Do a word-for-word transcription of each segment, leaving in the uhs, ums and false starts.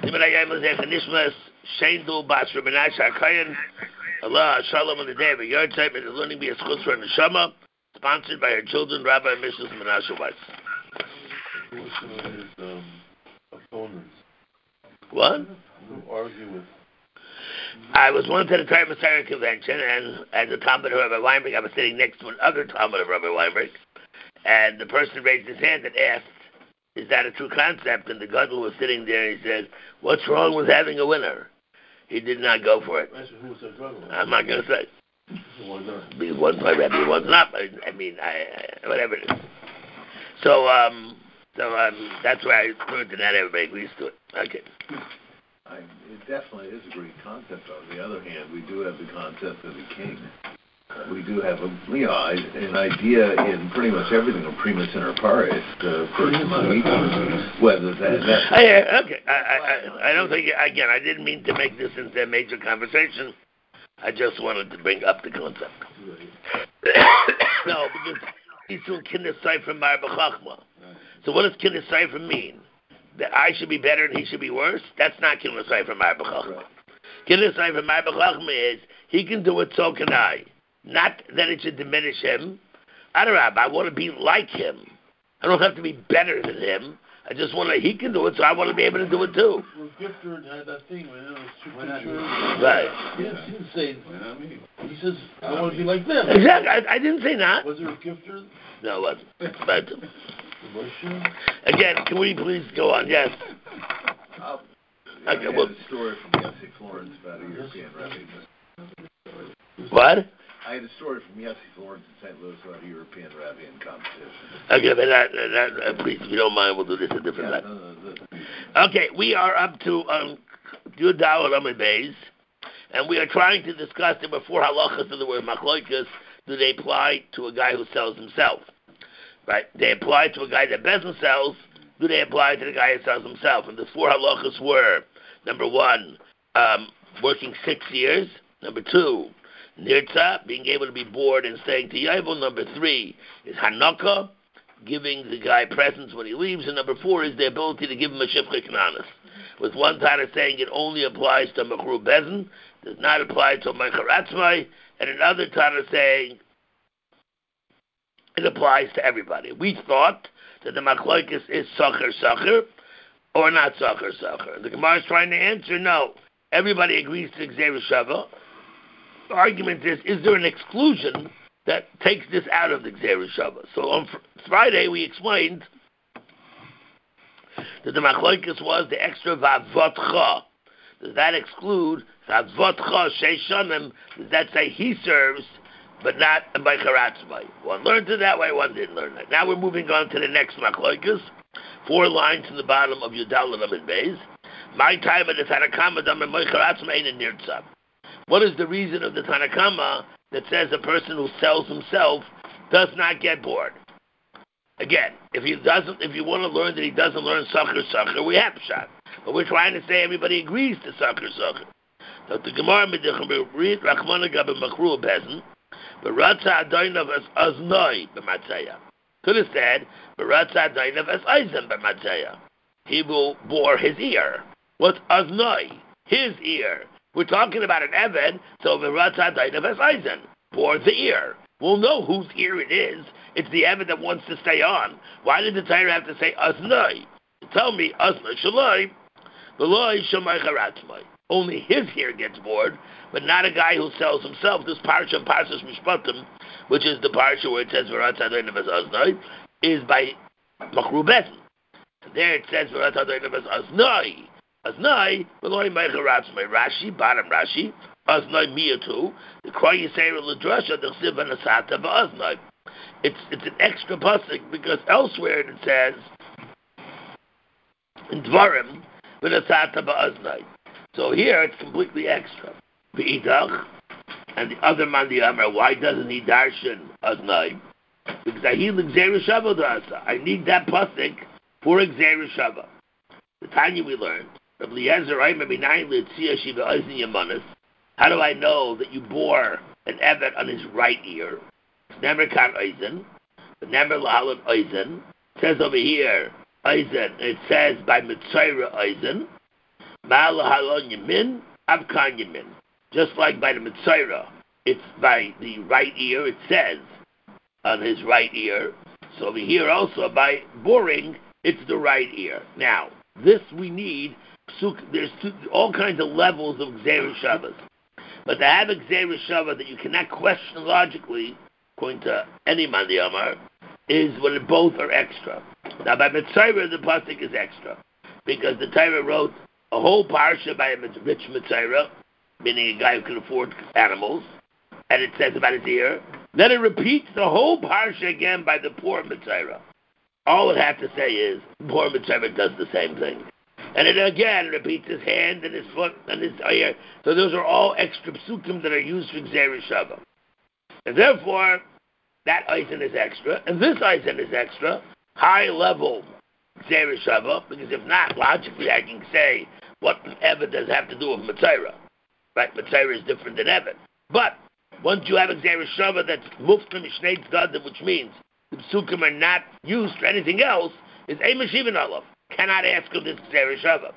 Shendul Bas Rabinash HaKayan, Allah Shalom on the day of a yard type, and the learning be a schutz for Neshama, sponsored by her children, Rabbi and Mishnah Menashe Weiss. Um, opponents. What? Who argue with? I was once at a Torah Messiah convention, and as a Talmud of Rabbi Weinberg, I was sitting next to another Talmud of Rabbi Weinberg, and the person raised his hand and asked, "Is that a true concept?" And the Gadol was sitting there, and he said, "What's wrong with having a winner?" He did not go for it. I'm not going to say. Why not? Because one's my Rebbe, one's not. I mean, I, I, whatever it is. So, um, so um, that's why I learned that not everybody agrees to it. Okay. I, it definitely is a great concept. On the other hand, we do have the concept of the king. We do have a, you know, an idea in pretty much everything of primus inter pares, uh, first among equals. Whether that, that's I, okay, I, I, I don't think, again, I didn't mean to make this into a major conversation. I just wanted to bring up the concept. No, because he's doing kinnis cipher mar b'chachma. So what does kinnis cipher mean? That I should be better and he should be worse? That's not kinnis cipher mar b'chachma. Kinnis cipher mar b'chachma is he can do it, so can I. Not that it should diminish him. Adarab, I want to be like him. I don't have to be better than him. I just want to, he can do it, so I want to be able to do it too. Well, Gifter had that thing, man. It was two pictures. Right. Yes, he didn't say, he says, I want to be like them. Exactly. I, I didn't say not. Was there a Gifter? No, it wasn't. But, Was sure? again, can we please go on? Yes. Uh, Okay, I had well, a story from Yossi Florence about a European rabbi. What? I had a story from Yossi Florence in Saint Louis about a European rabbi in competition. Okay, but that, that, uh, please, if you don't mind, we'll do this a different Yeah, time. no, no, no. Okay, we are up to um, Yud Dal Lamed Beis, and we are trying to discuss the before halachas of the word machloikas. Do they apply to a guy who sells himself? Right? They apply to a guy that doesn't sells. Do they apply to the guy who sells himself? And the four halachas were, number one, um, working six years. Number two, Nirtza, being able to be bored and staying to Yavel. Number three is Hanukkah, giving the guy presents when he leaves. And number four is the ability to give him a Shifcha Kananis. With one Tana saying it only applies to Mechru Bezin, does not apply to Meicher Atzmai, and another Tana saying it applies to everybody. We thought that the Machloikis is Sacher Sacher or not Sacher Sacher. The Gemara is trying to answer no. Everybody agrees to Gzeir Shava. The argument is, is there an exclusion that takes this out of the Gzeir Shava? So on fr- Friday we explained that the Machloikis was the extra Vavotcha. Does that exclude Vavotcha Sheishanim? Does that say he serves, but not by Karatzmai? One learned it that way, one didn't learn that. Now we're moving on to the next Machloikis. Four lines in the bottom of Yudal and Amid Beis. My time at the Tanakama Dam and Karatzmai and Nirtzah. What is the reason of the Tanakama that says a person who sells himself does not get bored? Again, if he doesn't, if you want to learn that he doesn't learn Sacher Sacher, we have shot. But we're trying to say everybody agrees to Sacher Sacher. So the Gemara Medichem read Rachmana Gabe Makru Bezin, but Ratza Adoinav as Aznoi b'Matzaya. Could have said, but Ratza Adoinav as Eisen b'Matzaya. He will bore his ear. What's Aznoi? His ear. We're talking about an Eved, so V'Ratza Adoinav as Eisen. Bore the ear. We'll know whose ear it is. It's the Eved that wants to stay on. Why did the Torah have to say Aznoi? Tell me, Aznoi Shaloi, V'Loi Shomai Charatzmai. Only his ear gets bored, but not a guy who sells himself. This parsha, Parshas Mishpatim, which is the parsha where it says V'Ratza Adoinav as Aznoi, is by Machru Bezin. There it says V'Ratza Adoinav as Aznoi. Aznai, V'loi Meicher Atzmai. Rashi, bottom Rashi, Aznai Miyatu, the Kroy Yisrael L'Drasha, the Chsiv V'Nasata V'Aznai. It's it's an extra pasuk because elsewhere it says in Dvarim V'Nasata V'Aznai. So here it's completely extra. V'Idach, and the other man the Amar, why doesn't he darshan Aznai? Because I hear Gzeir Shava Dasa. I need that pasuk for Gzeir Shava. The Tanya we learned. How do I know that you bore an Evet on his right ear? Never kan Eisen, but never lahalat Eisen. It says over here, Eisen, it says by Mitzayra Eisen. Ma'al halon yamin, avkan yamin. Just like by the Mitzayra, it's by the right ear, it says on his right ear. So over here also, by boring, it's the right ear. Now, this we need, there's two, all kinds of levels of Gzeir Shabbos. But to have a Gzeir Shabbos that you cannot question logically, according to any man the Amar, is when both are extra. Now by Mitzayra, the pasuk is extra. Because the Torah wrote a whole parsha by a rich Mitzayra, meaning a guy who can afford animals, and it says about his ear. Then it repeats the whole parsha again by the poor Mitzayra. All it has to say is, the poor Mitzayra does the same thing. And it again repeats his hand and his foot and his ear. So those are all extra psukim that are used for Gzeir Shabbos. And therefore, that eisen is extra, and this eisen is extra, high level Gzeir Shabbos, because if not, logically I can say, what Evid does have to do with Mitzayra? Right, Mitzayra is different than Evid. But, once you have a Gzeir Shabbos that's muftim shnei tzadim, which means the psukim are not used for anything else, is a mashivin olav. Cannot ask of this Gzeir Shabbos.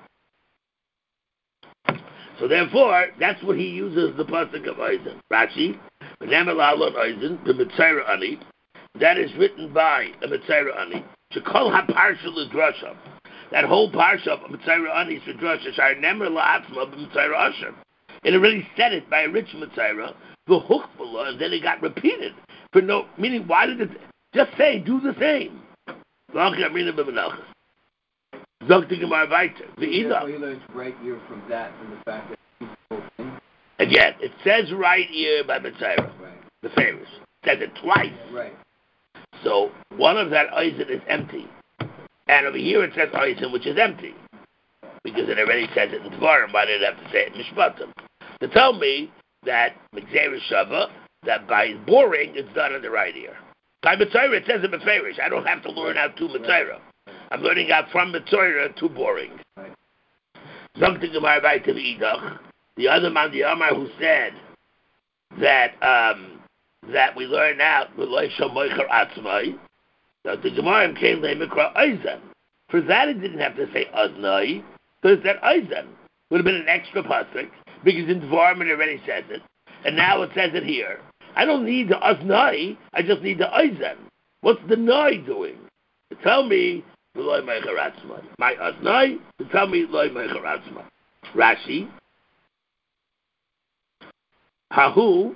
So therefore, that's what he uses the pasuk of Eisen. Rashi, v'nemer la'alon Eisen, the Mitzayra ani, that is written by a Mitzayra ani, shekol ha-parsha l'drasha. That whole parsha of Mitzayra ani is l'drasha, shar nemer la'atzma b'Mitzayra asher. It already said it by a rich Mitzayra, the hukbala, and then it got repeated. For no, meaning, why did it, just say, do the same. Zog the Gemara weiter. learns right ear from that and the fact that he's spoken. Again, it says right ear by Mitzayra, Right. the famous. It says it twice. Right. So one of that eisen is empty. And over here it says eisen, which is empty. Because it already says it in Dvarim, why did it have to say it in Mishpatim? To tell me that Gzeir Shabbos, that by boring, it's done in the right ear. By Mitzayra, it says it Meferish. I don't have to learn out to Mitzayra. I'm learning out from Mitzayra to boring. Something Gemara by to Idach. The other man, the Amar, who said that um, that we learn out with Leisha Moicher Atzmai, that the Gemara came to Mikra Eisen. For that, it didn't have to say Aznai, because that Eisen would have been an extra pasuk, because in Dvarim it already says it, and now it says it here. I don't need the Aznai, I just need the Eisen. What's the Nai doing? To tell me, my Aznai, to tell me, Loi Meicharatzma. Rashi, Hahu,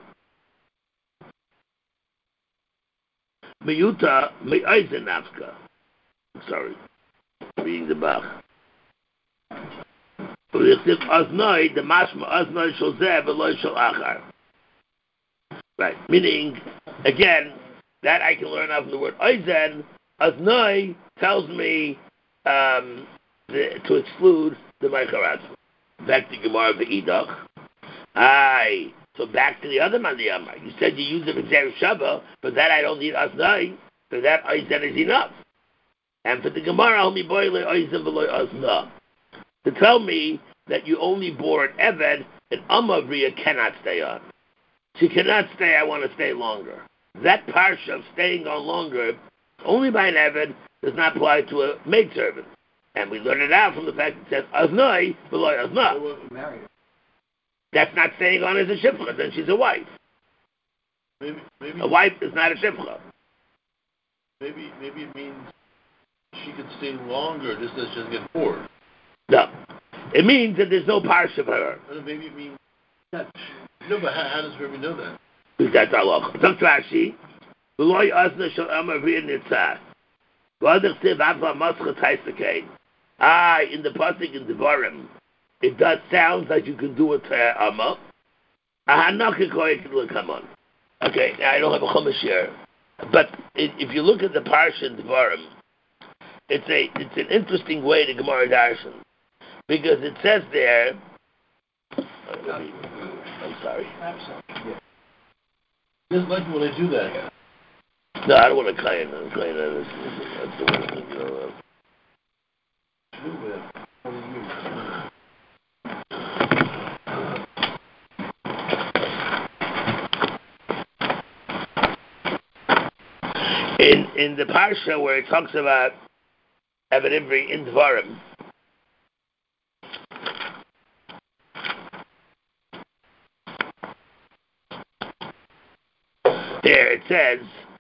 Meyuta, Me'eisen Nafka. Sorry, reading the Bach. Aznai, the Mashma Aznai shel zeh v'lo shel achar. Right, meaning, again, that I can learn out from the word Eisen. Aznai tells me um, the, to exclude the Meicharatzma. Back to Gemara V'idach. Aye. So back to the other man, the Amar. You said you use it for Gzeir Shabbos, but that I don't need Aznai. For that, Eisen is enough. And for the Gemara, Homi Boile Eisen V'lo Azna. To tell me that you only bore an Eved, an Amavriya cannot stay on. She cannot stay, I want to stay longer. That parsha of staying on longer, only by an Eved, does not apply to a maidservant. And we learn it out from the fact that it says, Aznai, V'lo Azna. Married. That's not staying on as a shifcha, then she's a wife. Maybe, maybe, A wife is not a shifcha. maybe, maybe it means she could stay longer just as she doesn't get bored. No. It means that there's no parsha for her. Or maybe it means no, but how, how does Rabbi know that? Because that's Allah. Some Rashi, V'loy azna shel amavriya nitzah. V'adach siv avla maschat haisakain. Ah, in the pasuk in Devarim, it does sound like you can do it to Amma. Come on. Okay, now I don't have a chumash here, but it, if you look at the parsha in Devarim, it's a it's an interesting way to Gemara Darshan, because it says there. I'm sorry. Just like when I do that. No, I don't want to claim it. Claim it. That's the worst thing, you know. In in the parsha where it talks about Evan Ivri in Dvarim, There it says,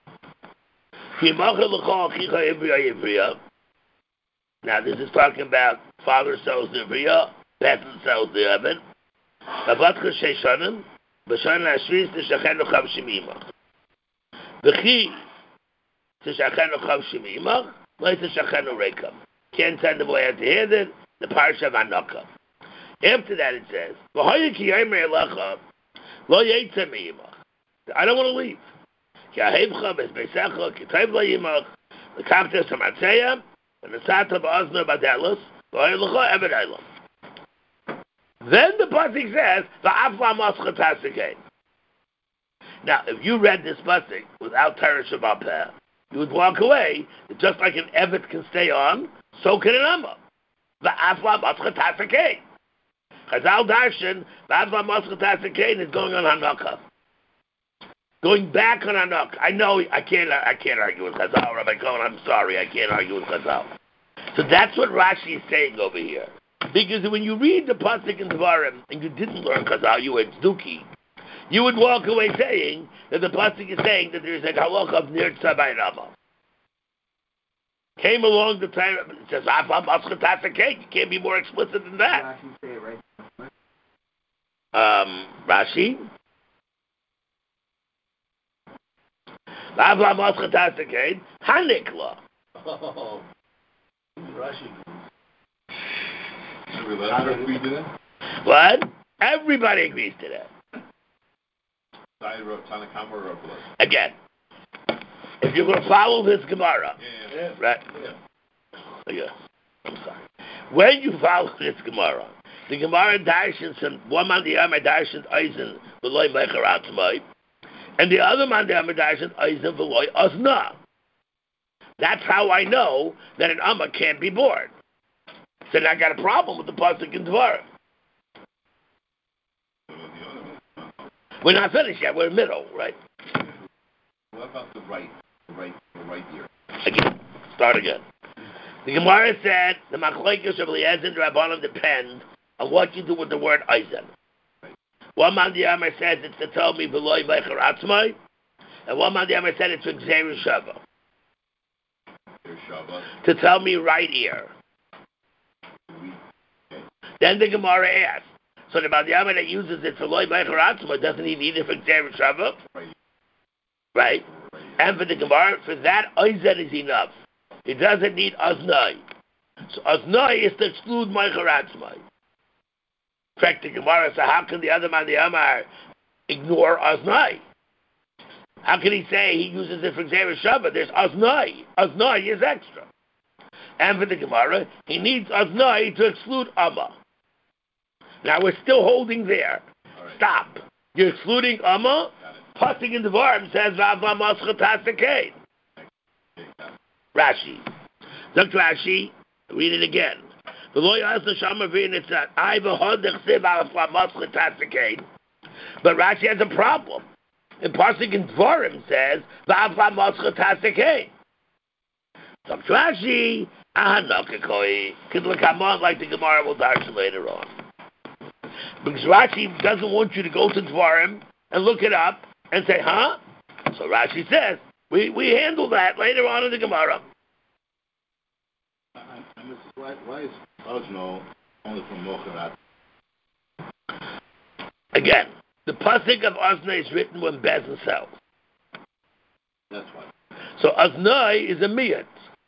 now this is talking about father sells the Ivriya, Bethel sells the Evan. Babatka Sheishanim, Bashan Ashris, Tishachenu Chav Shemimach. V'chi, Tishachenu Chav Shemimach, Lai Tishachenu Rekam. Can't send the boy out to hear that, the Parsha of Anokah. After that it says, V'hoye ki yomer elecha, Lo Yetze Me'imach. I don't want to leave. Ki ahevcha bezbeisecha, ki tov lo yimach, l'kaptes ha'matzeya, and the sata ba'azna badelos, v'hoye lecha eved eilam. Then the pasuk says, "Va'afla maschat hasikein." Now, if you read this pasuk without Torah Shabbat Peh, you would walk away. Just like an evet can stay on, so can an amma. Va'afla maschat hasikein. Chazal darshan, va'afla maschat hasikein is going on Hanukkah, going back on Hanukkah. I know I can't. I can't argue with Chazal, Rabbi Cohen. I'm sorry, I can't argue with Chazal. So that's what Rashi is saying over here. Because when you read the pasuk in Dvarim and you didn't learn Chazal, you were tzduki, you would walk away saying that the pasuk is saying that there is a halacha of nir tzabay rama. Came along the time it says afam aschat cake. You can't be more explicit than that. Rashi say it right. Um, Rashi. Afam aschat cake. Hanikla. Oh, Rashi. Everybody agree to that? What? Everybody agrees to that. Again, if you're going to follow this Gemara, Yeah, yeah. right? Yeah. Yeah. I'm sorry. When you follow this Gemara, the Gemara darshans and one man the Yama darshans eisen v'loy mecher atzmai, and the other man the Yama darshans eisen v'loy azna. That's how I know that an Amma can't be born. So now I got a problem with the pasuk in Dvarim. We're not finished yet. We're in the middle, right? What about the right, the right, the right ear? Again, start again. The Gemara said the machlokes of Eliezer and Rabbanan depend on what you do with the word eisen. One man the Yama says it's to tell me v'loy mecher atzmai, and one man the Yama said it's for Gzeir Shava, to tell me right ear. Then the Gemara asks, so the Madhyama that uses it for loy mecher atzmai, doesn't he need it for Gzeir Shava? Right? And for the Gemara, for that, eisen is enough. It doesn't need aznai. So aznai is to exclude mecher atzmai. In fact, the Gemara, so how can the other Madhyama ignore aznai? How can he say he uses it for Gzeir Shava? There's aznai. Aznai is extra. And for the Gemara, he needs aznai to exclude amma. Now we're still holding there. Right. Stop. You're excluding amma. Pasuk in the Dvarim says v'avla maschat hasikein. Rashi. Look to Rashi. Read it again. V'lo yasna shama v'initzat. I v'hod nechsev v'avla maschat hasikein. But Rashi has a problem. And pasuk in Dvarim says v'avla maschat hasikein. Look to Rashi. Ahanokakoi. Could look on like the Gemara will darshan later on. Because Rashi doesn't want you to go to Dvarim and look it up and say, huh? So Rashi says, we, we handle that later on in the Gemara. And, and this is why, why is Osno only from Mocharat? Again, the pasuk of Osna is written when Bezin sells. That's why. So Osnai is a miyat.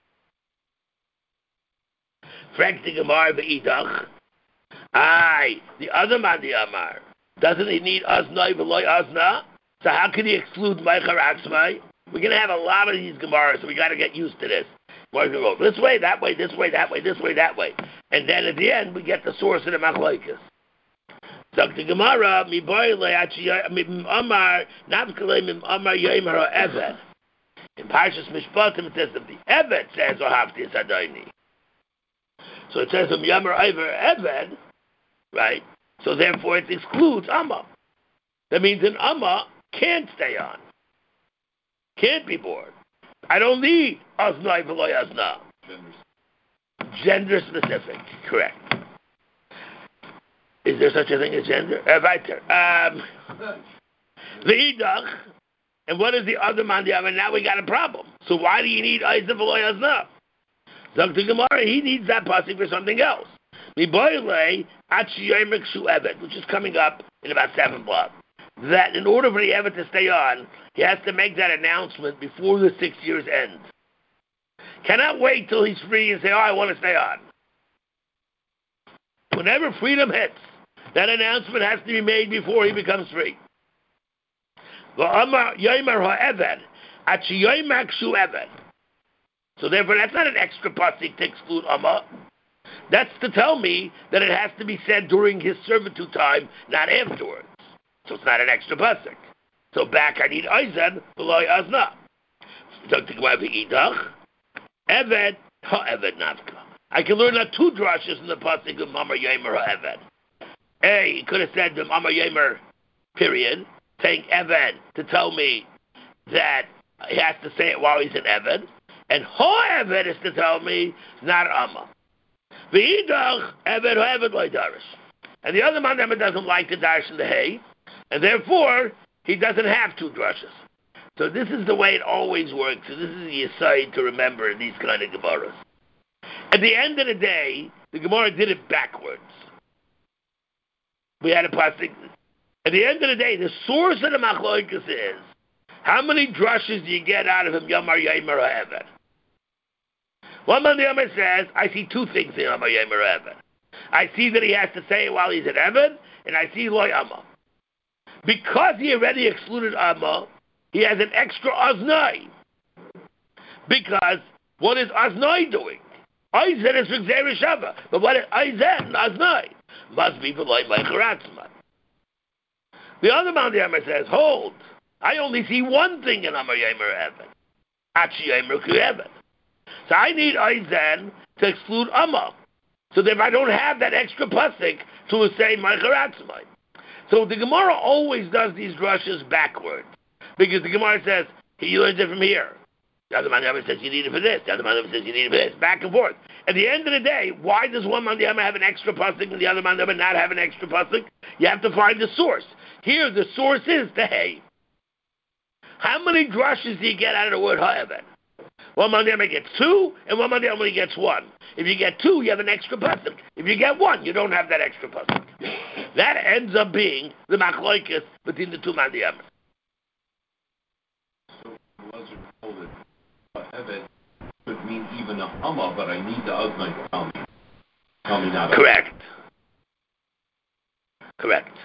Frank the Gemara v'idach. Aye, the other man the Amar. Doesn't he need Aznai v'loy Azna? So how can he exclude Mecher Atzmai? We're going to have a lot of these Gemaras, so we got to get used to this. We're going to go this way, that way, this way, that way, this way, that way. And then at the end, we get the source of the Machlokes. So the Gemara, mi boyle Amar, navkale mim Amar Yemar Eved. In Parshas Mishpatim, it says that the Eved says, Ohavti Sadayni. So it says, um Yemar Eved, right? So therefore it excludes Amma. That means an Amma can't stay on. Can't be born. I don't need Aznai v'loy Azna. Gender specific, correct. Is there such a thing as gender? Uh, weiter. Um, V'idach, And what is the other man? And now we got a problem. So why do you need Eisen V'lo Yazna? Doctor Gemara, he needs that pasuk for something else. Which is coming up in about seven blocks. That in order for the Eved to stay on, he has to make that announcement before the six years end. Cannot wait till he's free and say, oh, I want to stay on. Whenever freedom hits, that announcement has to be made before he becomes free. So therefore, that's not an extra pasuk to exclude Amma. That's to tell me that it has to be said during his servitude time, not afterwards. So it's not an extra pasuk. So back, I need Eisen, V'lo Yazna. Eved ha'eved nafka. I can learn out two drushes in the pasuk of Mamar Yemer ha'eved. A, he could have said the Mamar Yemer, period, saying Eved to tell me that he has to say it while he's in Eved, and ha'eved is to tell me not Amma. V'idach Eved ha'eved lo'idarish. And the other man doesn't like the dash in the hay, and therefore he doesn't have two drushes. So this is the way it always works. So this is the aside to remember in these kind of Gemaras. At the end of the day, the Gemara did it backwards. We had a pasuk. At the end of the day, the source of the Machloikas is, how many drushes do you get out of him, Yamar Yemer Ha'eved? One man the Yamar says, I see two things in Yamar Yemer Ha'eved. I see that he has to say it while he's at Eved, and I see Loy Amma. Because he already excluded Amma, he has an extra Aznai. Because what is Aznai doing? Aizen is for Gzeir Shava. But what is Aizen and Aznai? Must be for Loi Meicharatzman. The other man the Amar says, hold, I only see one thing in Amar Yemer Eved. Achi Yemer Ku Eved. So I need Aizen to exclude Amma. So that if I don't have that extra pasuk to say Meicharatzman. So the Gemara always does these drushes backwards. Because the Gemara says, he learns it from here. The other man says, you need it for this. The other man says, you need it for this. Back and forth. At the end of the day, why does one man have an extra pasuk and the other man not have an extra pasuk? You have to find the source. Here, the source is the hay. How many drushes do you get out of the word ha'eved? One man gets two, and one man only gets one. If you get two, you have an extra pasuk. If you get one, you don't have that extra pasuk. That ends up being the machloikas between the two man Eved could mean even a Amma, but I need the Aznai to tell me. Tell me not. Correct. Correct.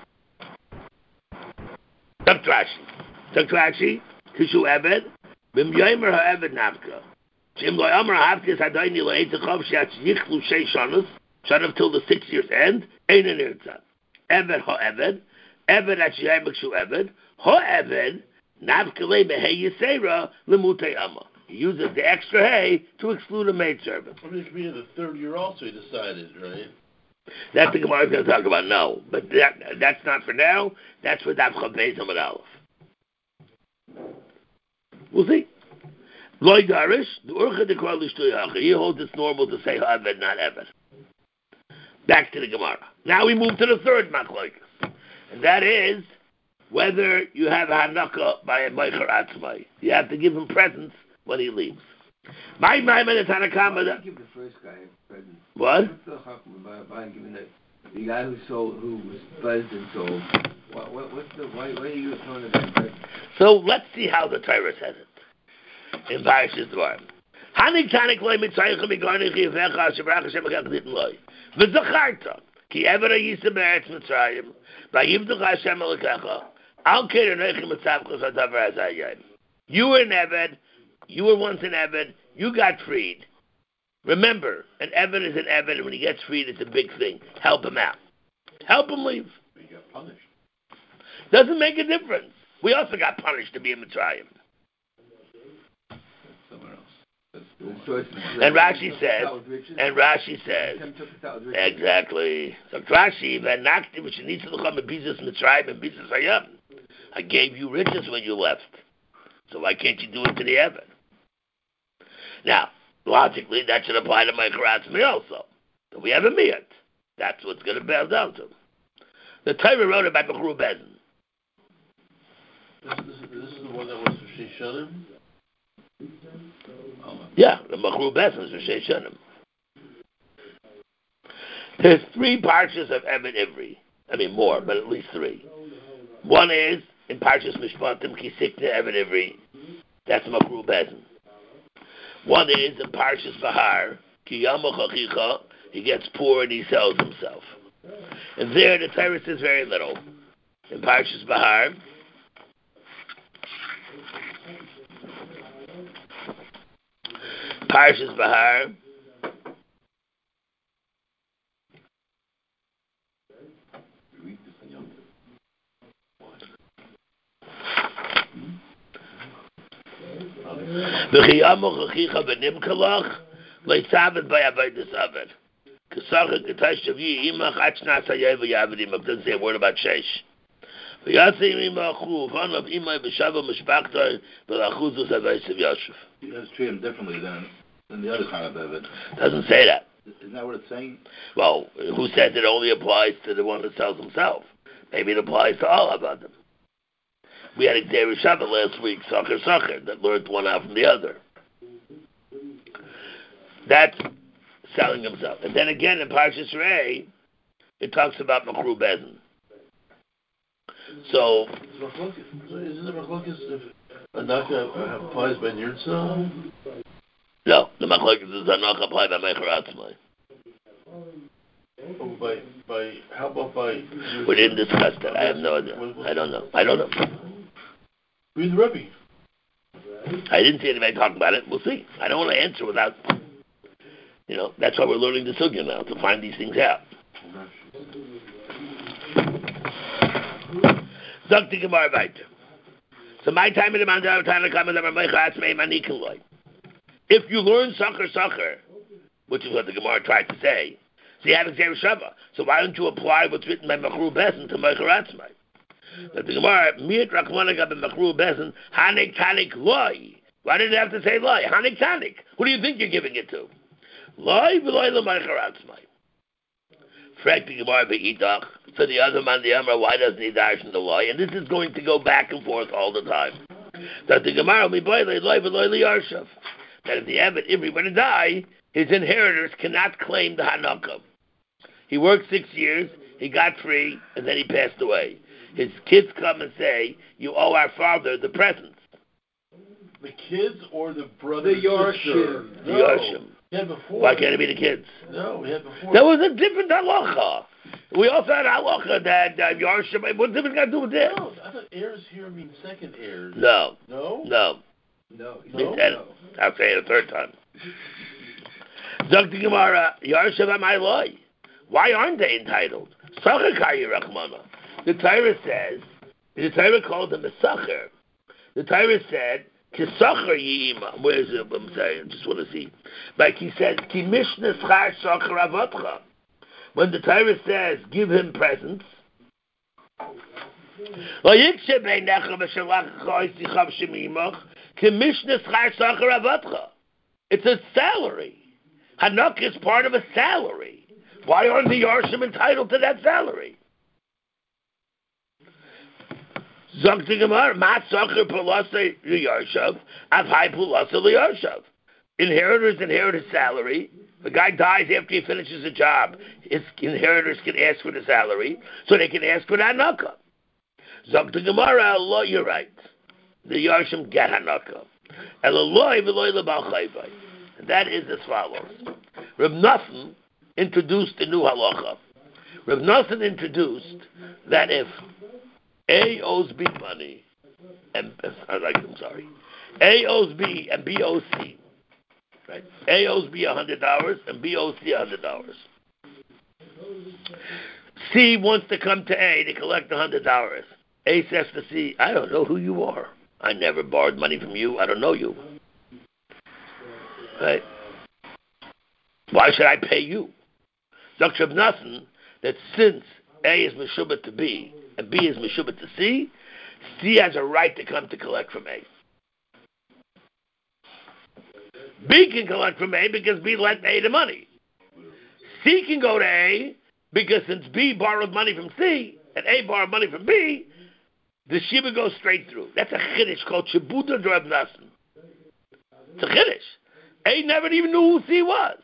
Dr. Rashi. Dr. Rashi, Kishu Eved, Bim Yomer HaEved Navka. Jim Lo Yomer HaEved Hadayni Lo Eitachov Shatz Yichlu Shei Shanas, shut up till the six years end, Ein Nirza. Eved HaEved, Eved Achi Yomer Kishu Eved, HaEved, Navka Le Behei Yisera Lemutei Amma. He uses the extra hay to exclude a maidservant. I mean, it could be in the third year also, he decided, right? That's the Gemara is going to talk about. No, but that, that's not for now. That's for Daf Chavei Samad Aleph. We'll see. Loy Darish, the Urcha de Kral Lishtuyach. He holds it's normal to say Ha'eved, not Eved. Back to the Gemara. Now we move to the third Machlokes, and that is whether you have a Hanaka by a Meicher Atzmai. You have to give him presents when he leaves. My my man is Hanakama. Give the first guy a present. What? What's the chachma by, by giving the, the guy who sold, who was buzzed and sold? What, what, what's the why? Why are you throwing it at present? So let's see how the Torah says it in Parashas Dvarim. Hanik tanik loy mitzayichem igarnich yivecha shebrach Hashem akach didn't loy. V'zacharta ki evera yisa be'eretz Mitzrayim v'yivdach Hashem alikecha al keder nechim mitzavchos hadavar hazayim. You were an Eved. You were once an Eved. You got freed. Remember, an Eved is an Eved, and when he gets freed, it's a big thing. Help him out. Help him leave. He got punished. Doesn't make a difference. We also got punished to be in Mitzrayim. Somewhere else. And Rashi says, and Rashi says, exactly. So Rashi, v'nakti v'shenitzu l'cham b'bizas Mitzrayim and b'bizas Hayam. I gave you riches when you left. So why can't you do it to the Eved? Now, logically, that should apply to Meicher Atzmai also. So we have a miyat. That's what's going to boil down to. The Torah wrote it by Bechuru Bezin. This, this, this is the one that was for Sheishanim? Yeah, the Machru Besan is for Sheishanim. There's three parshas of Eved Ivri. I mean more, but at least three. One is in Parshas Mishpatim Ki Sikna Eved Ivri. That's Machru Besan. One is in Parshas Bahar Ki Yamach Achicha. He gets poor and he sells himself. And there the Torah says very little. In Parshas Bahar, Parshas Bahar, V'chiyamoch achicha v'nimkalach leitzaved by avodas aved. Kesachah k'tashtav yi'imach achnas hayay v'yaved imach. Doesn't say a word about sheish. V'yatzim imachru v'anav imay v'shava mishpachtay v'lachuzus avaysev yashuv. You guys treat him differently than, than the other kind of Evid. Doesn't say that. Isn't that what it's saying? Well, who says it only applies to the one that sells himself? Maybe it applies to all of them. We had a Xavier Shabbat last week, Sacher Sacher, that learned one out from the other. That's selling himself. And then again in Parshas Rei, it talks about Machru Besan. So, Isn't it Machlokes if Anaka applies by Nirtzah? no, the Machlokes is Anaka applied by Mecher Atzmai. Oh, by, by, how about by... We didn't discuss that. I have no idea. I don't know. I don't know. Read the Rebbe. I didn't see anybody talking about it. We'll see. I don't want to answer without, you know, that's why we're learning the Sugya now, to find these things out. Zakti Gemara weiter. So my time in the Mandar time to come and Manikaloi. If you learn Sacher Sacher, which is what the Gemara tried to say, so you have Xer Shava. So why don't you apply what's written by Machru Besan to Meicher Atzmai? But the Gemara, Miat Rachmanaga ben Machru Besan, Hanik Tanik Loi. Why did it have to say Loi? Hanik Tanik. Who do you think you're giving it to? Loi v'loi l'Meicher Atzmai. Frek the Gemara be'itach. So the other man, the Amra, why doesn't he dash in the Loi? And this is going to go back and forth all the time. That the Gemara, Loi Loi v'loi l'Yarshav. That if the Eved, if he were to die, his inheritors cannot claim the Hanakah. He worked six years, he got free, and then he passed away. His kids come and say, you owe our father the presents. The kids or the brother? The Yorshim. The Yorshim. We had before. Why can't it be the kids? No, we had before. That was a different halacha. We also had halacha that uh, Yorshim, what difference got to do with that? No, I thought heirs here mean second heirs. No. No? No. No. No. No. I'll say it a third time. Zog the Gemara, Yorshim Amaloi. Why aren't they entitled? Sacher Kari Rachmana. The Torah says, the Torah called him a Sacher. The Torah said, Kisacher Yima. Where is it? I'm sorry, I just want to see. Like he said, Ki Mishna Schar Sacher Avotcha. When the Torah says, give him presents, it's a salary. Hanuk is part of a salary. Why aren't the Yarshim entitled to that salary? Zog the Gemara, Mat Sacher Pulasa Yarshav, Avhai Pulasa Yarshav. Inheritors inherit his salary. The guy dies after he finishes a job. His inheritors can ask for the salary, so they can ask for the Hanukah. Zog the Gemara, Allah, you're right. The Yarshim get Hanukah. Eloi v'loi lebal chayvai. And that is as follows. Reb Nachman introduced a new halacha. Reb Nachman introduced that if A owes B money, and I like I'm sorry, A owes B and B owes C, right? A owes B a hundred dollars and B owes C a hundred dollars. C wants to come to A to collect a hundred dollars. A says to C, I don't know who you are. I never borrowed money from you. I don't know you. Right? Why should I pay you? Doctor Nachman, that since A is Meshubah to B and B is Meshubah to C, C has a right to come to collect from A. B can collect from A because B lent A the money. C can go to A because since B borrowed money from C and A borrowed money from B, the shiva goes straight through. That's a chiddush called Shibuta Reb Nassan. It's a chiddush. They never even knew who he was.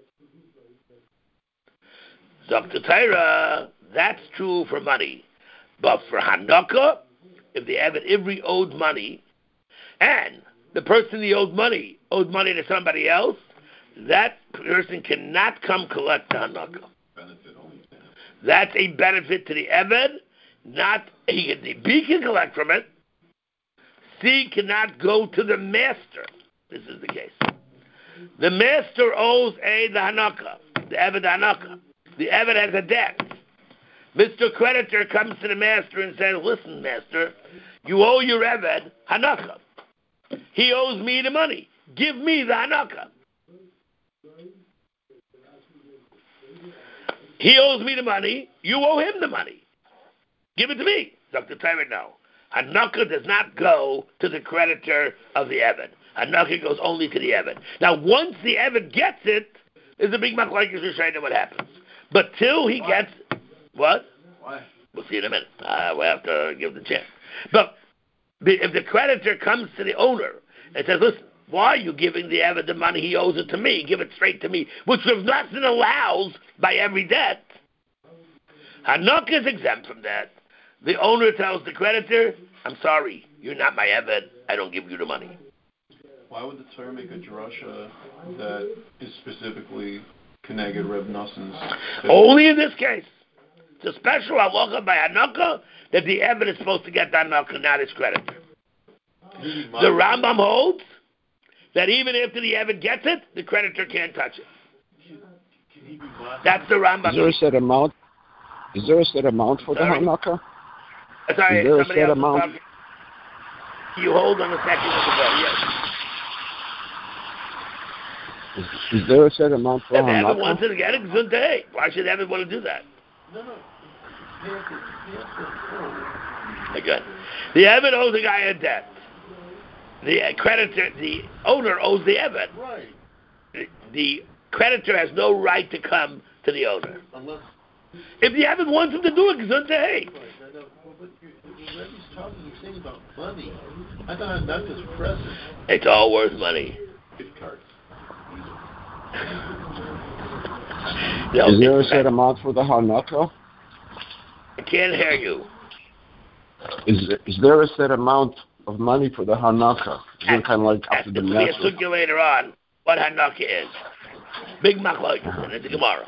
Doctor Tyra, that's true for money. But for Hanukkah, if the Eved Ivri owed money, and the person he owed money owed money to somebody else, that person cannot come collect the Hanukkah. That's a benefit to the Eved. Not he can, B can collect from it. C cannot go to the master. This is the case. The master owes A the Hanukkah, the Eved Hanukkah. The Eved has a debt. Mister Creditor comes to the master and says, "Listen, master, you owe your Eved Hanukkah. He owes me the money. Give me the Hanukkah. He owes me the money. You owe him the money. Give it to me." Doctor Tyra, no. Hanukkah does not go to the creditor of the Eved. Hanukkah goes only to the Eved. Now, once the Eved gets it, there's a big machlokes Rishonim what happens. But till he Why? gets what? Why? We'll see in a minute. Uh, we'll have to give the chance. But if the creditor comes to the owner and says, "Listen, why are you giving the Eved the money? He owes it to me. Give it straight to me," which Rav Nassan allows by every debt. Hanukkah is exempt from that. The owner tells the creditor, "I'm sorry, you're not my Eved. I don't give you the money." Why would the Torah make a drasha that is specifically Keneged Reb Nassan's? Only in this case. It's a special halacha by Hanukkah that the Eved is supposed to get the Hanukkah, not his creditor. The Rambam holds that even after the Eved gets it, the creditor can't touch it. That's the Rambam. Is there a set amount? Is there a set amount for Sorry. the Hanukkah? Sorry, is there a somebody set else amount? is talking. You hold on a second to go, yes. Is, is there a set amount for If Hanukkah? Evan wants to get it, Zunday. Why should Evan want to do that? No, no. He has to, he has to Again, the Evan owes the guy a debt. The creditor, the owner owes the Evan. Right. The, the creditor has no right to come to the owner. Unless... If the Evan wants him to do it, Zunday. Right, I know. Well, but you, when Rebbe's talking, he's saying about money. I thought not just present. It's all worth money. Gift cards. No, is there a set amount for the Hanukkah? I can't hear you. Is is there a set amount of money for the Hanukkah? Is it kind of like up to the We'll master? you later on what Hanukkah is. Big machlokes uh-huh. in the Gemara.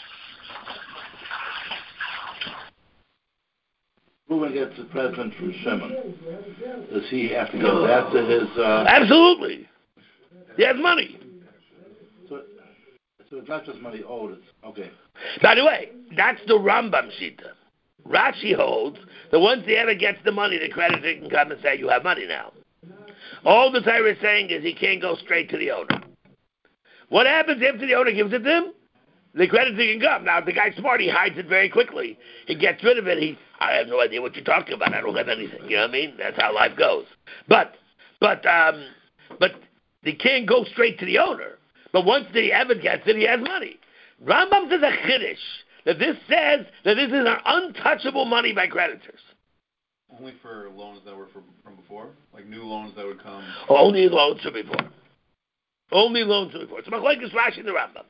Reuben gets a present from Shimon. Does he have to give that to his... Uh... Absolutely. He has money. So, so it's not just money owed. It's, okay. By the way, that's the Rambam Shita. Rashi holds that once the Eved gets the money, the creditor can come and say, "You have money now." All the Torah is saying is he can't go straight to the owner. What happens after the owner gives it to him? The creditor can come. Now, if the guy's smart, he hides it very quickly. He gets rid of it. He, I have no idea what you're talking about. I don't have anything. You know what I mean? That's how life goes. But, but, um, but they can't go straight to the owner. But once the Eved gets it, he has money. Rambam says a chiddush that this says that this is an untouchable money by creditors. Only for loans that were from, from before? Like new loans that would come? Only loans from before. Only loans from before. So machlokes is Rashi and the Rambam.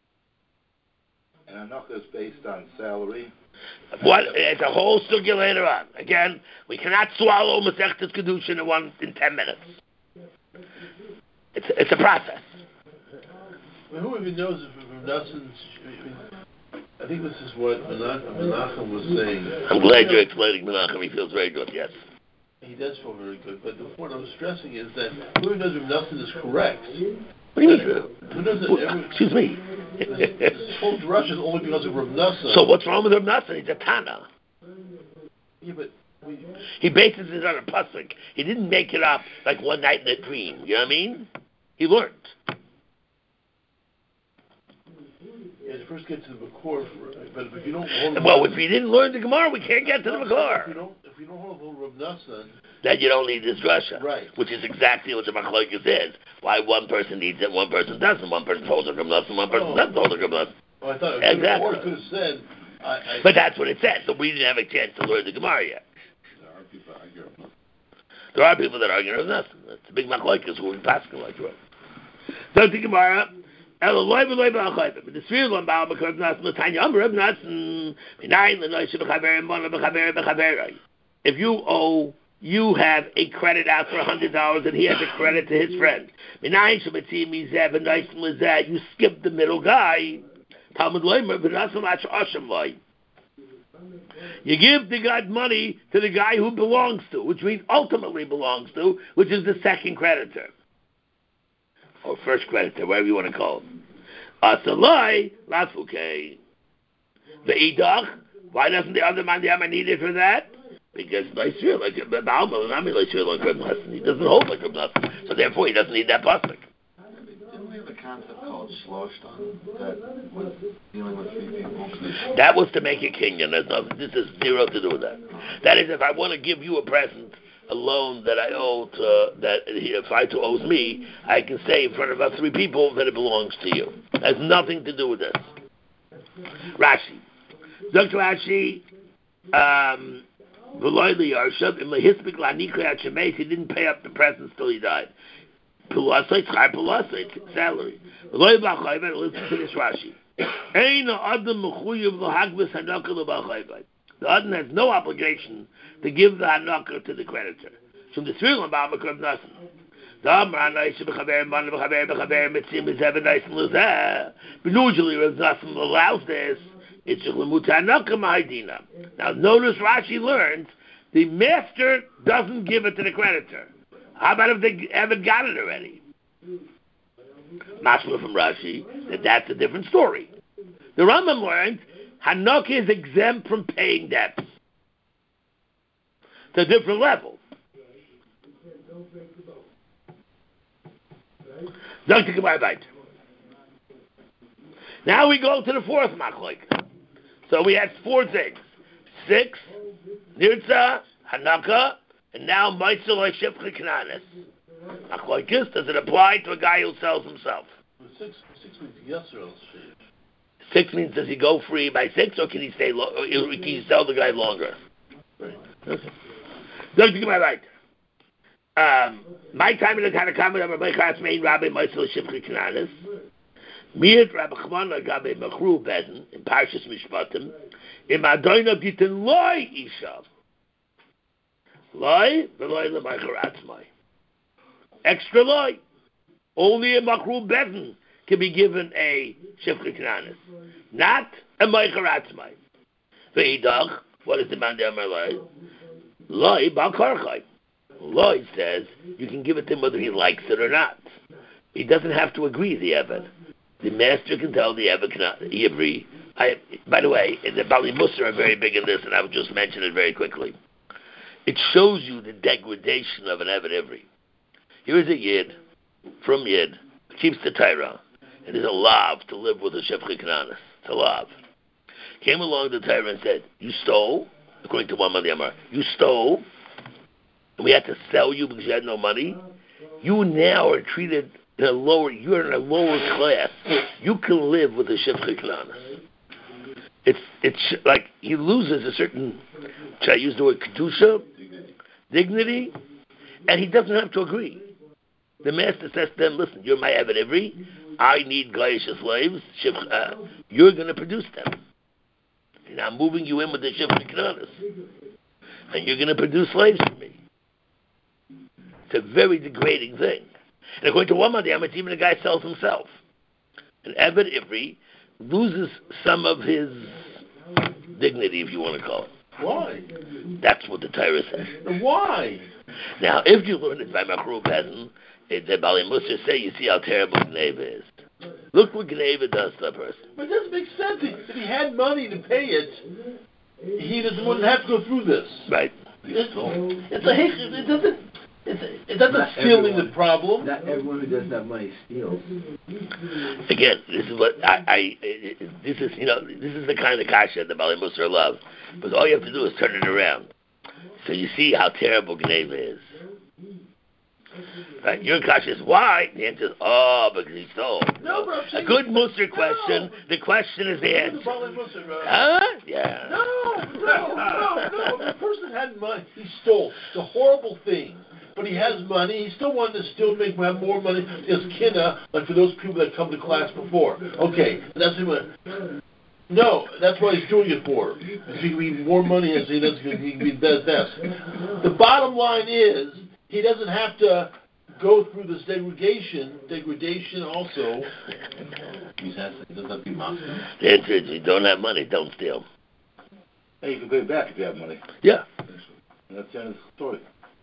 And Hanukkah is based on salary. What? It's a whole sugya later on. Again, we cannot swallow Masechtas Kedushin in one in ten minutes. It's it's a process. Well, who even knows if Nassan's... I think this is what Menachem was saying. I'm glad you're explaining Menachem. He feels very good, yes. He does feel very good, but the point I'm stressing is that who knows if Nassan is correct? What do you mean? Who knows that well, every, excuse me. This, this whole drush is only because of Rav Nassan. So what's wrong with Rav Nassan? He's a Tana. Yeah, but... We, he bases it on a pasuk. He didn't make it up like one night in a dream. You know what I mean? He learned. Yeah, first get to the Makor, but if you don't hold... Well, if you didn't learn the Gemara, we can't get to the Makor. If you don't, if you don't hold Rav Nassan... Then you don't need this drasha. Right. Which is exactly what the machlokes is. Why one person needs it, one person doesn't. One person holds a Rav Nassan, one person oh. doesn't hold a Rav Nassan. Oh, I thought exactly. Or could have said... I, I, but that's what it said, so we didn't have a chance to learn the Gemara yet. There are people argue There are people that argue Rav Nassim. That's a big machlokes who would pass like Rav. So the Gemara, El loy v'loy b'achayim. But the Sfir Lam Baal B'Rav Nassim L'Tanya Amar Rav Nassim Minayin L'Noy Sheb'Chaver Mona B'Chaver B'Chaverai. If you owe, you have a credit out for a hundred dollars, and he has a credit to his friend. Minayin Sheb'Tzim Mizeh V'Noy Sheb'Tzim You skip the middle guy. Talmud loy V'Nassim Ach Asham loy. You give the guy money to the guy who belongs to, which means ultimately belongs to, which is the second creditor. Or first creditor, whatever you want to call him. Asalai, lafuke. The idach, why doesn't the other man have need it for that? Because like he doesn't hold like nothing. So therefore he doesn't need that pasuk. Didn't we have a concept called shloshtan that was dealing with three people? That was to make a kinyan. There's nothing. This is zero to do with that. That is, if I want to give you a present, a loan that I owe to, that if I to owes me, I can say in front of about three people that it belongs to you. It has nothing to do with this. Rashi. Doctor Rashi, um, he didn't pay up the presents till he died. Salary. Listen to this Rashi. The Adam has no obligation to give the Hanaka to the creditor. From the Sfirlan Baal B'Rav Nassim. But usually Rav Nassim allows this. It's now notice Rashi learns the master doesn't give it to the creditor. How about if they haven't got it already? Mashma from Rashi that that's a different story. The Rambam learned Hanaka is exempt from paying debts. It's a different level. Now we go to the fourth machlok. So we had four things: six, nirtza, Hanaka, and now Meitzah Shifcha Knanis. Machlokes, does it apply to a guy who sells himself? Six, six means yes or else. Six means does he go free by six, or can he stay? Lo- or can he sell the guy longer? Right. Okay. Don't think about right. Um, my time in the kind of comment of Rabbi Chatz's main Rabbi Meitzah Shifcha Knanis. Miat Rabbi Chmana Gabe Machru Beden in Parshas Mishpatim in Madoina Gitin Loi Isha Loi V'Loi LeMacharatzmai extra Loi. Only a Machru Beden can be given a Shifcha Knanis, not a Macharatzmai. Ve'idach, what is the man there, Loi? Loi Bal Karchai. Loi says you can give it to him whether he likes it or not. He doesn't have to agree, the Eved. The master can tell the Eved Ivri. I, by the way, the Bali Musar are very big in this, and I would just mention it very quickly. It shows you the degradation of an Eved Ivri. Here is a Yid, from Yid, keeps the Torah, and is a lav to live with a Shifcha Knanis. It's a lav. Came along the Torah and said, you stole, according to one Mali Amar, you stole, and we had to sell you because you had no money. You now are treated in a lower, you're in a lower class. You can live with a Shifcha Knanis. It's it's like he loses a certain, should I use the word kedusha, dignity. dignity, and he doesn't have to agree. The master says to them, listen, you're my Eved Ivri, I need Gaisha slaves, uh, you're going to produce them. And I'm moving you in with the Shifcha Knanis. And you're going to produce slaves for me. It's a very degrading thing. And according to one Madhyam, it's even a guy sells himself. An Eved Ivri loses some of his dignity, if you want to call it. Why? That's what the Torah says. Why? Now, if you learn it by Machru Beden, the Bali Musar say, you see how terrible Gneva is. Look what Gneva does to a person. But it doesn't make sense. If he had money to pay it, he doesn't wouldn't have to go through this. Right. It's, it's a it doesn't. It's, it doesn't stealing the problem. Not everyone who doesn't have money steals. Again, this is what I, I this is you know this is the kind of kasha that Bali Musar love, but all you have to do is turn it around, so you see how terrible Gneva is. Right? Your kasha is why? The answer is oh because he stole. No, bro. A good Musar question. No. The question is the answer. Huh? Yeah. No, no, no, no. The person had money. He stole. It's a horrible thing. but he has money. He still wanted to still make have more money as kinna, like for those people that come to class before. Okay, that's him. No, that's what he's doing it for. Because he can be more money as he does. He can be best. best. The bottom line is he doesn't have to go through this degradation. Degradation also. He's asking, does that be master? The answer is, if you don't have money, don't steal. Hey, you can pay it back if you have money. Yeah. And that's the end of the story.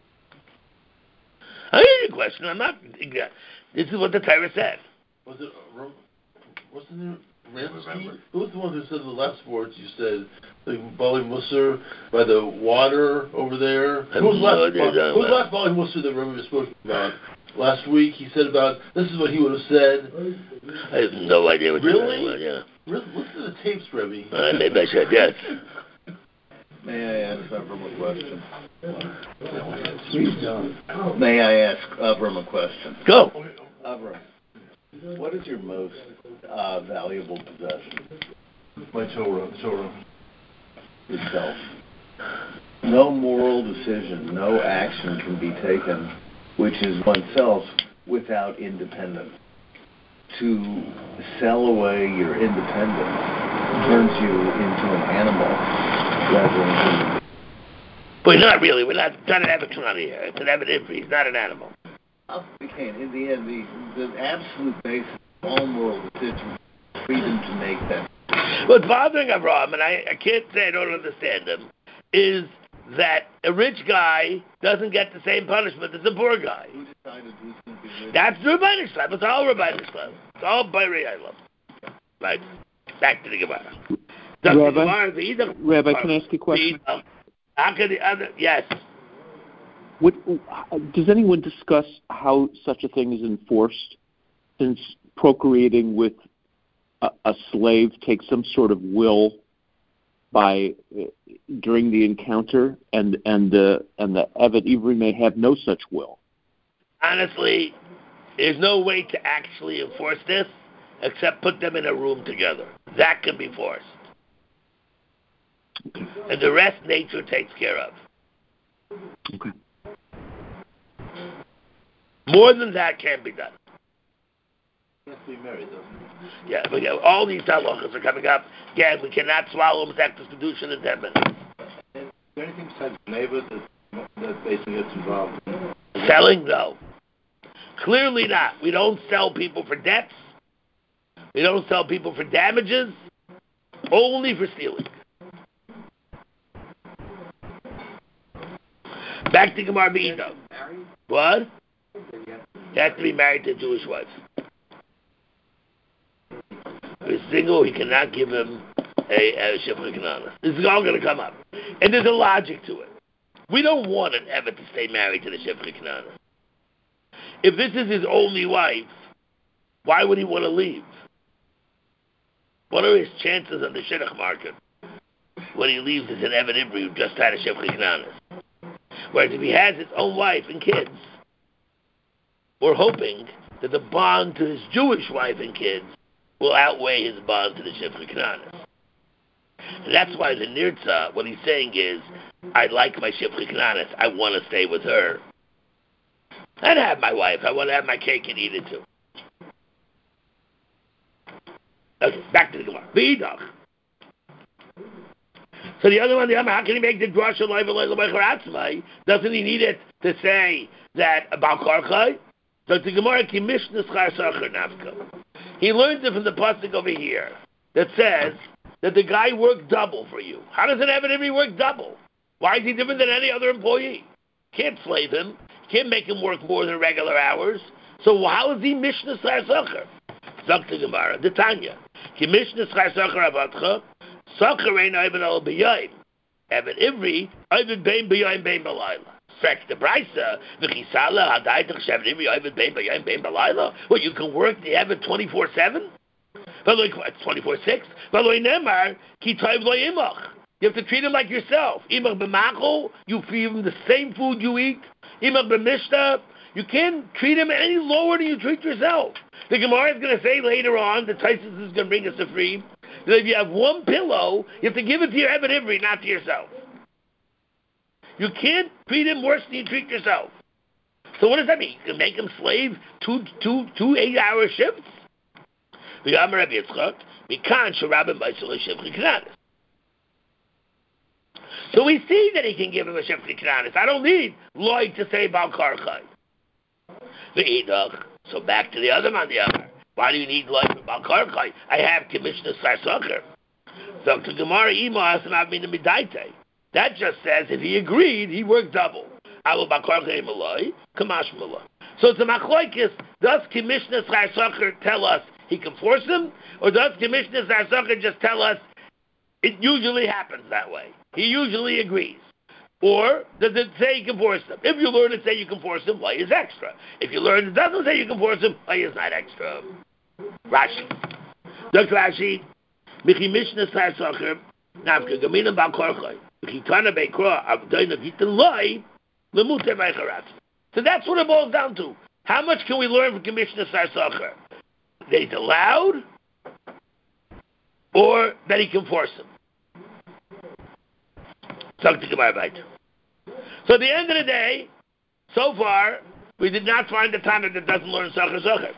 I hear your question. I'm not. This is what the Torah said. Was it? Uh, what's the name? Ransky? Who was the one who said the last words you said? Like Bali Musar by the water over there. Who was last? Who was last Bali Musar that Rebbe was spoken about last week? He said about this is what he would have said. I have no idea what really? you're talking about. Yeah. Really? Listen to the tapes, Rebbe. Uh, maybe I should. Yes. May I ask Avram a question? May I ask Avram a question? Go. Avram, what is your most uh, valuable possession? My Torah. Torah. Yourself. No moral decision, no action can be taken, which is oneself, without independence. To sell away your independence turns you into an animal rather than a human. But not really. We're not trying to have a clown here. It's an evident He's not an animal. We can. In the end, the, the absolute basis of all moral decisions is freedom to make that. What's bothering Avraham, and I, I can't say I don't understand him, is that a rich guy doesn't get the same punishment as a poor guy. Who decided who's going to be rich? That's Rabbi Nishlam. It's all Rabbi Nishlam. It's all by Reilam. Right. Back to the Gemara. Rabbi, Rabbi, can I ask you a question? How can the other? Yes. What, does anyone discuss how such a thing is enforced? Since procreating with a, a slave takes some sort of will by uh, during the encounter, and and the and the Eved Ivri may have no such will. Honestly, there's no way to actually enforce this except put them in a room together. That can be forced. And the rest nature takes care of. Okay. More than that can't be done. He has to be married, doesn't he? Yeah, but yeah, all these halachas are coming up. Again, we cannot swallow Masechtas Kedushin in ten minutes. Is there anything besides neighbor that, that basically gets involved in? Selling? No. Clearly not. We don't sell people for debts. We don't sell people for damages. Only for stealing. Back to Gemara Be'ido. What? He has to be married to a Jewish wife. If he's single, he cannot give him a, a Shifra Kanana. This is all going to come up. And there's a logic to it. We don't want an Eved to stay married to the Shifra Kanana. If this is his only wife, why would he want to leave? What are his chances on the Shidduch market when he leaves as an Eved Ivri who just had a Shifra Kanana? Whereas if he has his own wife and kids, we're hoping that the bond to his Jewish wife and kids will outweigh his bond to the Shifra Kananis. And that's why the Nirtza, what he's saying is, I like my Shifra Kananis, I want to stay with her. I'd have my wife, I want to have my cake and eat it too. Okay, back to the Gemara. V'idach. So the other one, the other, how can he make the drasha loiva loiva b'charatzmai? Doesn't he need it to say that about karchai? So the Gemara kimishnas char sacher nafka. He learns it from the pasuk over here that says that the guy worked double for you. How does an Eved Ivri work double? Why is he different than any other employee? Can't slave him. Can't make him work more than regular hours. So how is he mishnas char sacher? Zok the Gemara, the Tanya. Kimishnas char sacher abatcha. Sacher ain't Eved al b'yayim. Eved Ivri, Eved bein b'yayim bein b'layla. Stretch the brisa. V'chisala hadaytach Eved Ivri, Eved bein b'yayim bein b'layla. Well, you can work the Eved twenty-four seven? It's twenty-four six. V'loi nemar, ki tayv lo imach. You have to treat him like yourself. Imach b'machol, you feed him the same food you eat. Imach b'mishta, you can't treat him any lower than you treat yourself. The Gemara is going to say later on, the Taisus is going to bring us a free, that if you have one pillow, you have to give it to your Eved Ivri, not to yourself. You can't treat him worse than you treat yourself. So what does that mean? You can make him slave two, two, two eight-hour shifts? So we see that he can give him a shefchi knanis. I don't need Lloyd to say Bal Karchai. So back to the other man, the other. Why do you need Lloyd for Bal Karchai? I have Commissioner Sarsacher. So to Gemara Ima Asanav Mina Midaite. That just says if he agreed, he worked double. I will Bal Karchai Maloi, Kamash Maloi. So it's a machloikis. Does Commissioner Sarsacher tell us he can force him, or does Commissioner Sarsacher just tell us it usually happens that way? He usually agrees. Or does it say you can force him? If you learn it say you can force him, why is extra? If you learn it doesn't say you can force him, why is not extra? Rashi. Doctor Rashi, Michi Mishnah Sarsacher, Nafka Gamina Bal Korchai, Michi Kana Beikra, Avdaina Gitan Loi, Lemute Beicharat. So that's what it boils down to. How much can we learn from Commissioner Sarsacher? That he's allowed, or that he can force him. So at the end of the day, so far, we did not find a Tana that doesn't learn Sacher Sacher.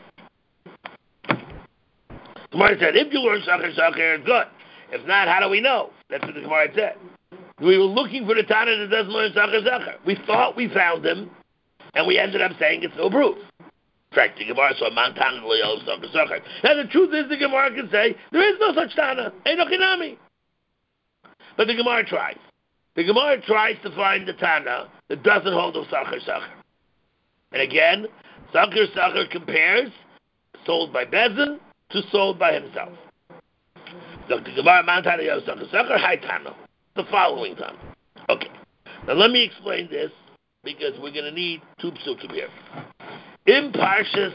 The Gemara said, if you learn Sacher Sacher, it's good. If not, how do we know? That's what the Gemara said. We were looking for the Tana that doesn't learn Sacher Sacher. We thought we found him, and we ended up saying it's no proof. In fact, the Gemara saw Montana Le'el Sacher Sacher. Now the truth is, the Gemara can say, there is no such Tana. Ain't no Kinami. But the Gemara tries. The Gemara tries to find the Tana that doesn't hold of Sacher Sacher. And again, Sacher Sacher compares sold by Bezin to sold by himself. The Gemara Montana Le'el Sacher Sacher, High Tana. The following Tana. Okay. Now let me explain this, because we're going to need two psukim here. In Parshas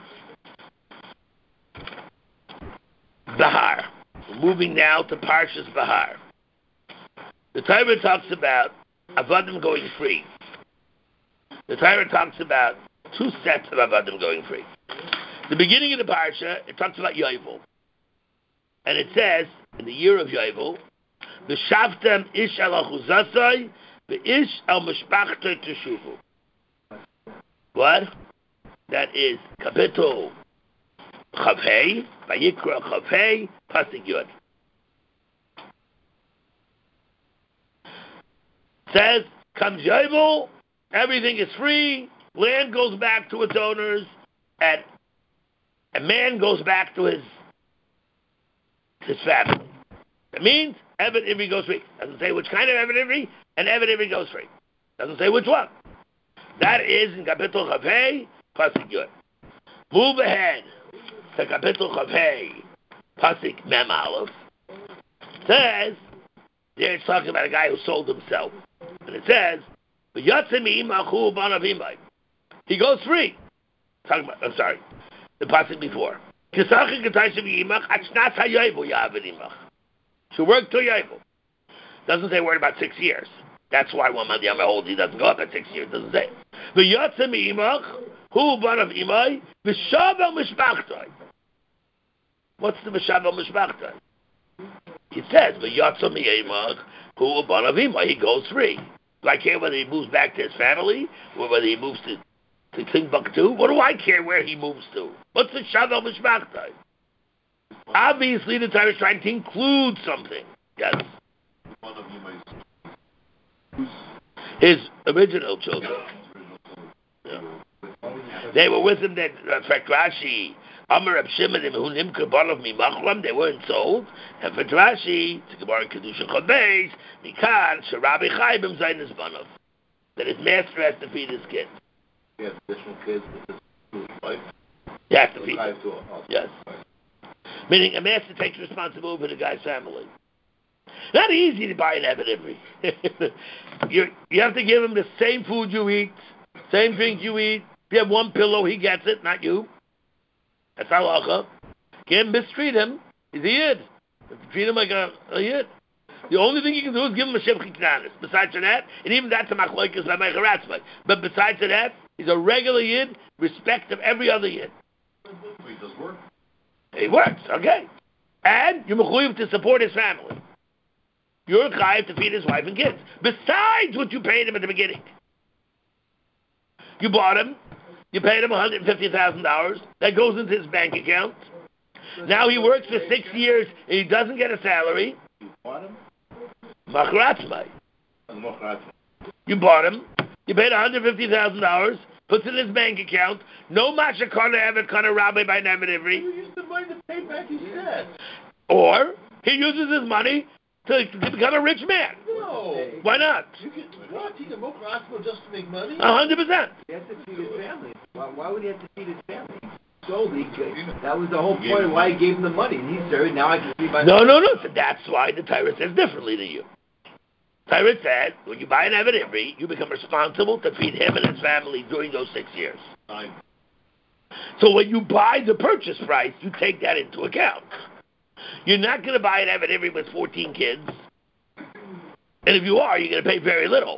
Bahar, we're moving now to Parshas Bahar. The Torah talks about Avadim going free. The Torah talks about two sets of Avadim going free. The beginning of the Parsha, it talks about Yovel. And it says, in the year of Yovel, V'shavtem ish al achuzasai, v'ish al mishpachtoi teshuvu. What? That is Kapitel Chavhei, Vayikra Chavhei, Pasuk Yud. Says, comes Yovel, everything is free, land goes back to its owners, and a man goes back to his his family. It means Eved Ivri goes free. Doesn't say which kind of Eved Ivri, and Eved Ivri goes free. Doesn't say which one. That is in Kapitel Chavhei, Pasuk Yud. Move ahead to Kapitel Chavhei, Pasuk Mem Aleph. Says, there it's talking about a guy who sold himself. And it says, he goes free. Talking about, I'm sorry, the passage before. Should work till Yovel. Doesn't say a word about six years. That's why one month Yama holds he doesn't go up at six years. Doesn't say. What's the Mishavel Mishpachtoi? It says, he goes free. Do I care whether he moves back to his family or whether he moves to, to Timbuktu? What do I care where he moves to? What's the Shavel Mishpachtoi? Obviously, the Torah is trying to include something. Yes. His original children. Yeah. They were with him. That uh, Rashi. Amar Reb Shimon who nimker banav mimachlam, they weren't sold. And for Rashi, to Gemara Kedusha Chod Beis, Mikan Sharabi Chaybim Zayin is banav, that his master has to feed his kids. He has additional kids with his wife. He has to feed them. Yes. Meaning a master takes responsibility for the guy's family. Not easy to buy an Eved Ivri. you you have to give him the same food you eat, same drink you eat. If you have one pillow, he gets it, not you. That's halacha. Can't mistreat him. He's a yid. If you treat him like a, a yid. The only thing you can do is give him a shevchi knanis. Besides that, and even that's a machlokes by meicharatzmai. But besides that, he's a regular yid, respect of every other yid. He does work. He works, okay. And you're mechuyev to support his family. You're chayav to feed his wife and kids. Besides what you paid him at the beginning. You bought him. You paid him one hundred fifty thousand dollars. That goes into his bank account. Now he works for six years and he doesn't get a salary. You bought him? Machratzmai. Machratzmai. You bought him. You paid one hundred fifty thousand dollars. Puts it in his bank account. No masha kana evet kana rabbi by Nevid Ivri. You use the money to pay back his debt. Or he uses his money to, to become a rich man. No. Why not? You can, what? He can mock Rasmo just to make money? A hundred percent. He has to feed his family. Why, why would he have to feed his family? So he, that was the whole point of why he gave him the money. And he said, now I can feed my No, no, no. So that's why the Torah says differently than you. Torah said, when you buy an Eved Ivri, you become responsible to feed him and his family during those six years. Fine. So when you buy the purchase price, you take that into account. You're not going to buy an Eved Ivri with fourteen kids. And if you are, you're going to pay very little.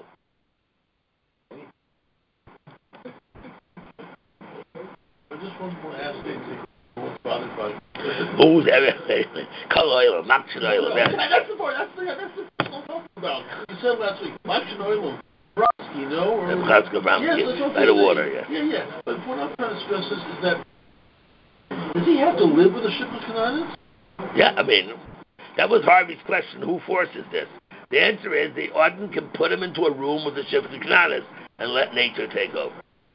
I just want to ask you what's bothered by Who's Kol oil, Makshin oil. That's the part. That's the that's the I'm talking about. You said last week, Makshin oil, Brodsky, you know, or Chatzka Brodsky, yes, that's okay. by the water, yeah. Yeah, yeah. But what I'm trying to stress is, is that does he have to live with the Shifra Kananis? Yeah, I mean, that was Harvey's question. Who forces this? The answer is the Auden can put him into a room with the Shifra Kananis and let nature take over.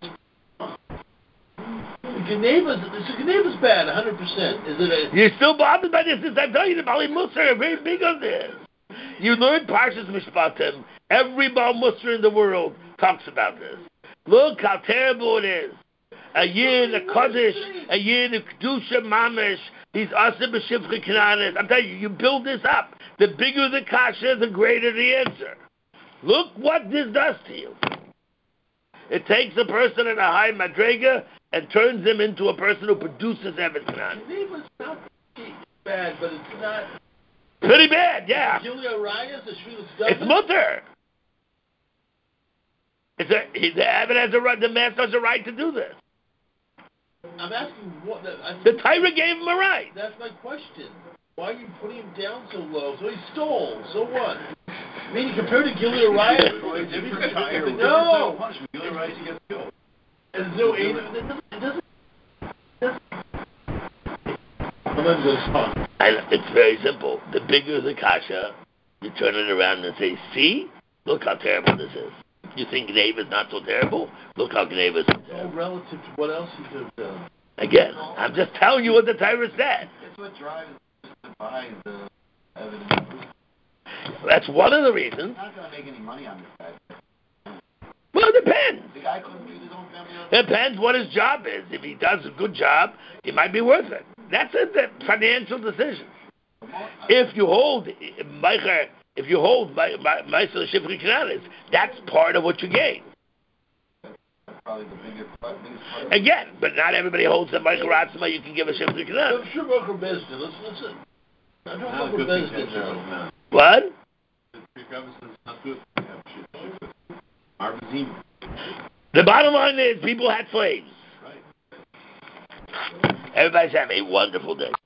Geneva's, so Geneva's bad, one hundred percent. Is it a... You're still bothered by this? I'm telling you, the Bali Musar are very big on this. You learn Parshas Mishpatim. Every Baal Musar in the world talks about this. Look how terrible it is. A year in the Kodesh, a year in the Kedusha Mamish, he's Asa B'Shifcha Kananis. I'm telling you, you build this up. The bigger the kasha, the greater the answer. Look what this does to you. It takes a person in a high madrega and turns him into a person who produces Eved Kanan. Geneva's not bad, but it's not... Pretty bad, yeah. Julia Reyes, the Shvilas It's mutter. It's a, he, the Eved has a right, the master has a right to do this. I'm asking what... I The Torah gave him a right. That's my question. Why are you putting him down so low? So he stole. So what? I mean, compared to Gilead Ryan, Different tire. No. Gilead Ryan, he gets killed. And there's no aid. It doesn't. It doesn't. I'm not going to talk. And it's very simple. The bigger the kasha, you turn it around and say, see? Look how terrible this is. You think Gneva is not so terrible? Look how Gneva is so All terrible. relative to what else he could have done. Again, I'm just telling you what the Torah said. That's what drives us to buy the evidence. That's one of the reasons. Not going to make any money on this guy. Well, it depends. The guy couldn't feed his own family. It depends what his job is. If he does a good job, it might be worth it. That's a the financial decision. If you hold Meicher, if you hold Meister Shifri Kananis, that's part of what you gain. That's probably the biggest, biggest part. Again, but not everybody holds the Meicher Ratzma. You can give a Shifri Kananis. I'm sure Mocher Bezdin. Listen, listen. I'm not Not a Mocher good thing Bezdin to now. now. What? Not good. Marvin The bottom line is people had slaves. Right. Everybody's having a wonderful day.